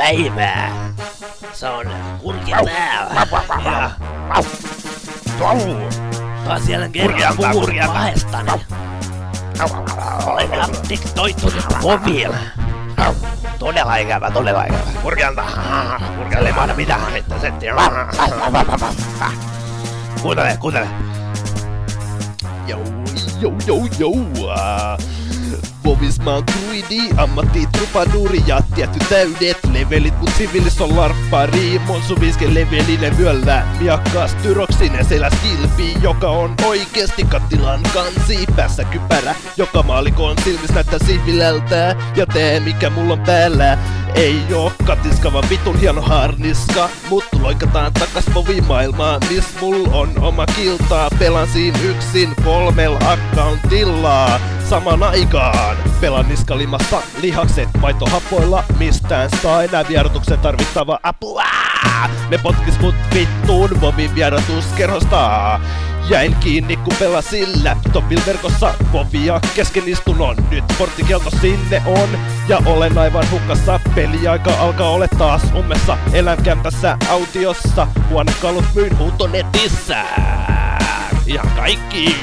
päivää. Se on Kurki täällä. Ja taas jälleen kerran puhuin kahdestani. Olen addiktoitunut Voville. Todella ikävä. Kurkianta ei mahda mitään heittää settiä. Kuuntele. Vovis mä oon druidi, ammatti trupaduri ja tietty täydet levelit, mut sivilis on larppari. Monsu 5 levelinen vyöllä miakkaas tyroksinen seläs kilpi, joka on oikeesti kattilan kansi. Päässä kypärä, joka maalikon silmis näyttää sivilältä. Ja tää mikä mulla on päällä ei oo katiska, vaan vitun hieno harniska. Mut loikataan takas Vovi-maailmaan, miss mul on oma kilta. Pelan siin yksin 3 accountilla saman aikaan. Pelan niskalimassa lihakset maitohapoilla, mistään saa enää vierotuksen tarvittava apua. Ne potkis mut vittuun Vovin vierotuskerhosta. Jäin kiinni kun pelasin laptopil verkossa Vovia kesken istunnon. Nyt porttikielto sinne on ja olen aivan hukassa. Peliaika alkaa ole taas ummessa. Elän kämpässä autiossa, huonekalut myyn huutonetissä. Ihan kaikki.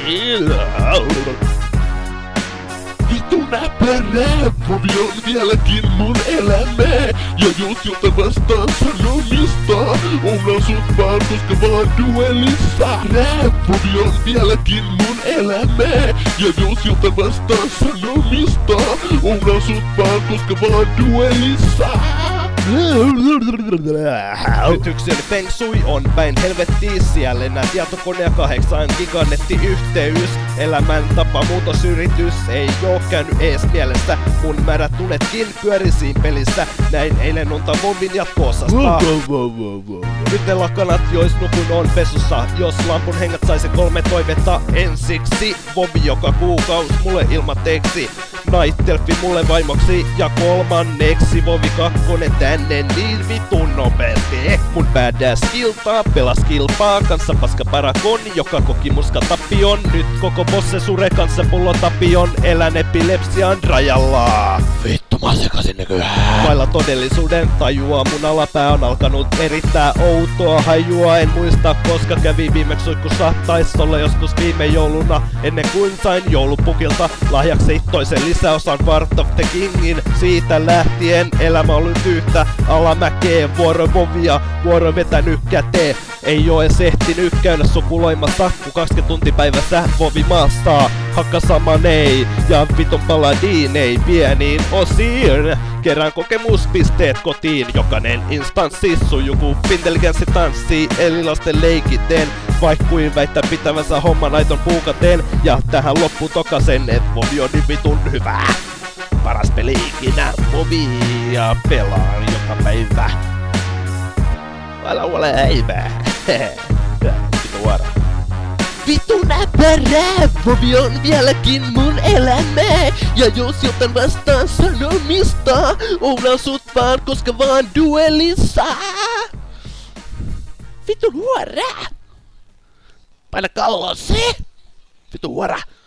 Vittu näppärää, Vovi on vieläkin mun elämä. Ja jos jolta vastaan sanomista, unohdan sut vaan koska vaan duelissa. Vovi on vieläkin mun elämä. Ja jos jolta vastaan sanomista, unohdan sut vaan koska vaan duelissa. Yritykseni Feng Shui on päin helvettiin. Siellä lennää tietokone ja 8 giganettiyhteys. Elämäntapa muutosyritys ei oo käynyt ees mielessä. Mun määrät tunnetkin pyörisiin pelissä. Näin eilen unta Vovin jatko-osasta. Nyt ne lakanat jois nukun on pesussa. Jos lampun hengät saisi 3 toivetta ensiksi. Vovi joka kuukaus mulle ilmateeksi. Night-telfi mulle vaimoksi ja 3. Vovi 2 tänne niin vitun nopeesti. Mun badass kiltaa pelas kilpaa kanssa paska parakon, joka koki muska tapion. Nyt koko bosse sure kanssa pullo tapion. Elän epilepsian rajalla. Vittu mä sekasin nykyään. Vailla todellisuuden tajua mun alapää on alkanut erittää outoa hajua. En muista koska kävi viimeksi suihkussa. Tais olla joskus viime jouluna ennen kuin sain joulupukilta lahjaksi toisen lisäosan Part of the Kingin. Siitä lähtien elämä on ollut yhtä alamäkeen. Vuoro Vovia, vuoro vetänyt käteen. Ei oo ees ehtinyt käydä sukuloimassa, kun 20 tuntia päivässä Vovi maastaa. Hakka samanei ja vitun paladiinei pieniin osiin. Kerään kokemuspisteet kotiin. Jokainen instanssi sujuu kun intelligenssi tanssii. Eli lasten leikiteen, vaikkuin väittää pitävänsä homman aiton puukateen. Ja tähän loppuu tokasen, et Vovi on niin vitun hyvä. Paras peli ikinä, Vovia pelaan joka päivä. Älä ole häivää. Vitu vara. Vittu näppärää, Vovi on vieläkin mun elämä. Ja jos jotain vastaan sanomista, unohdan sut vaan koska vaan duelissa. Vitu huora. Paina kalloon se. Vitu huora.